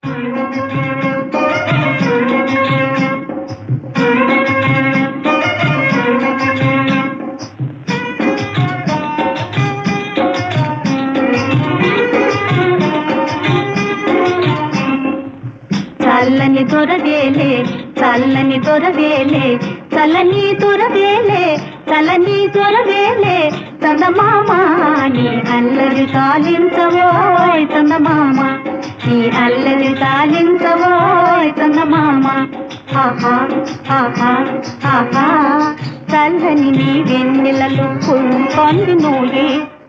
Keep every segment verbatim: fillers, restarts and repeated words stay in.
చల్లని దొరవేలే చల్లని దొరవేలే చల్లని దొరవేలే చల్లని దొరవేలే చందమామ నీ అల్లరి తాలించవోయ్ చందమామ నీ అల్లరి తాలించవోయ్ చందమామ ఆహా ఆహా ఆహా చల్లని నీ వెన్నెలలో కొంది నూయే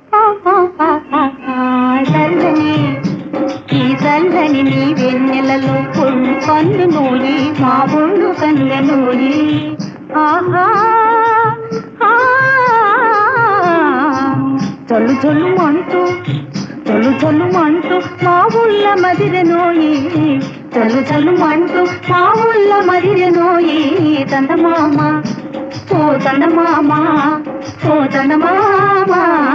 చల్లని ఈ చల్లని నీ వెన్నెలలో కొంది నూయి మా ఒళ్ళు కన్నె నూయి ఆహా చల్లు చల్లు అంటూ చల్లు చల్లు అంటూ మా ఊళ్ళ మదిరె నోయి చల్లు చల్లు అంటూ మా ఊళ్ళ మదిరె నోయి చందమామ ఓ చందమామ ఓ చందమామ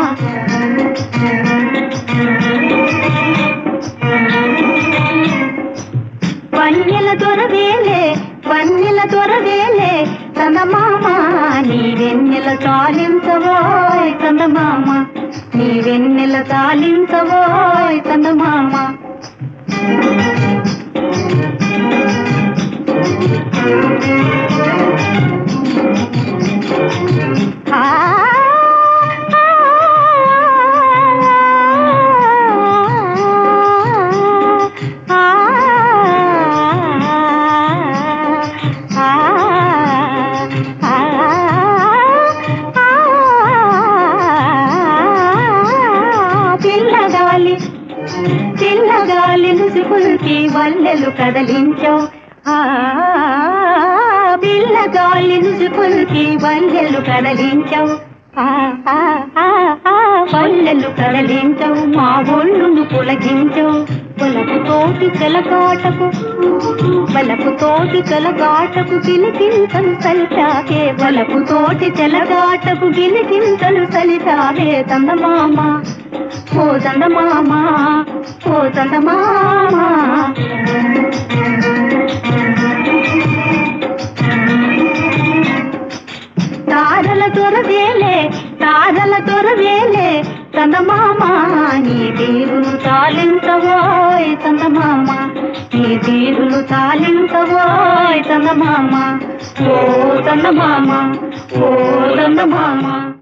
వన్నెల దొరవేలే వన్నెల దొరవేలే చందమామ నీ వెన్నెల తాలించవోయ్ చందమామ నీ వెన్నెల తాలించవోయ్ చందమామ పిల్లగాలి ముసుగుల్కి వల్లెలు కదలించావు పిల్లగాలి ముసుగుల్కి వల్లెలు కదలించావు వల్లెలు కదలించావు మా ఒళ్ళును పులకించావు వలపు తోటి చెలగాటకు వలపు తోటి చెలగాటకు గిలికింతలు సలిచావే వలపు తోటి చెలగాటకు గిలికింతలు సలిచావే చందమామ ఓ చందమామ ఓ చందమామ తారల దొరవేలే తారల దొరవేలే చందమామ నీ తీరును తాలించవోయ్ చందమామ నీ తీరును తాలించవోయ్ చందమామ ఓ చందమామ ఓ చందమామ